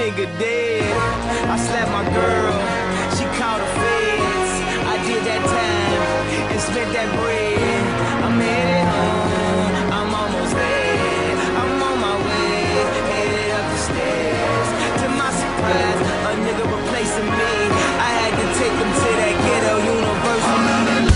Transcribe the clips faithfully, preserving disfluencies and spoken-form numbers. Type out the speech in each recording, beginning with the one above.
nigga dead. I slapped my girl, she called the feds. I did that time and spent that bread. I'm headed home, I'm almost there. I'm on my way, headed up the stairs. To my surprise, a nigga replacing me. I had to take him to that ghetto university.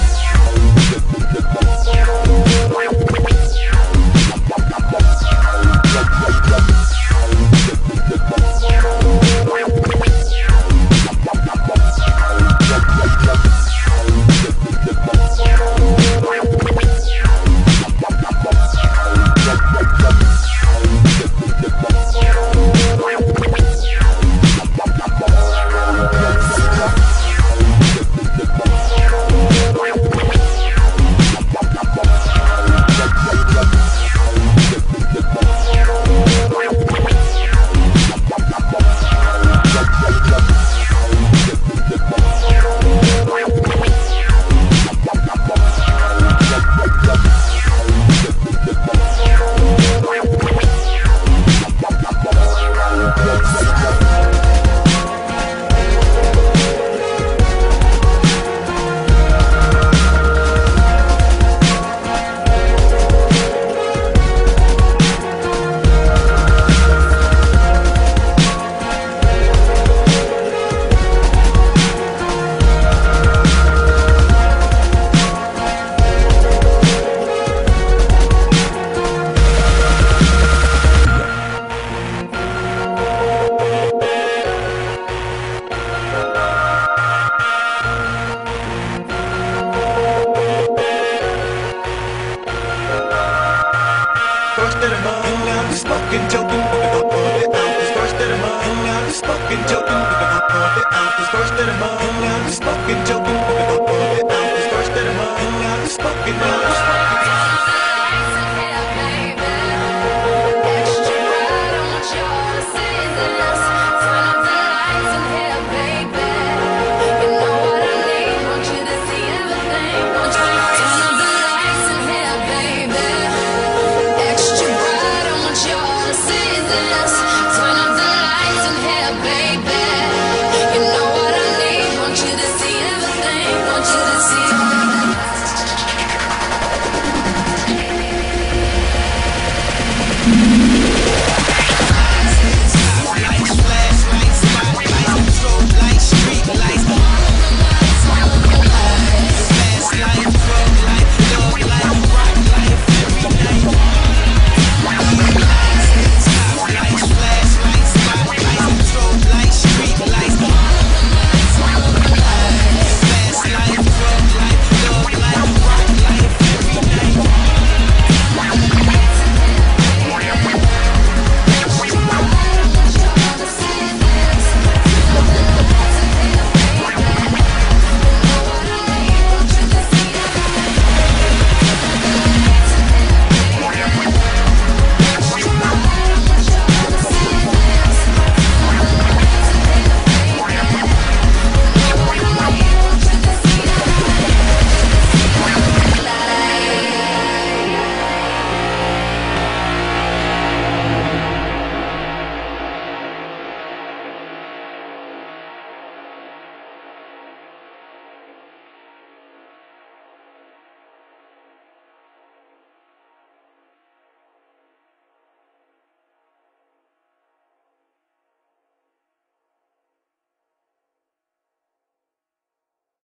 First of the month, and I'm just fucking joking, but I gon' pull it out. It's first of the month, and I'm just fucking joking, but I gon' pull it out. It's first of the month, and I'm just fucking joking.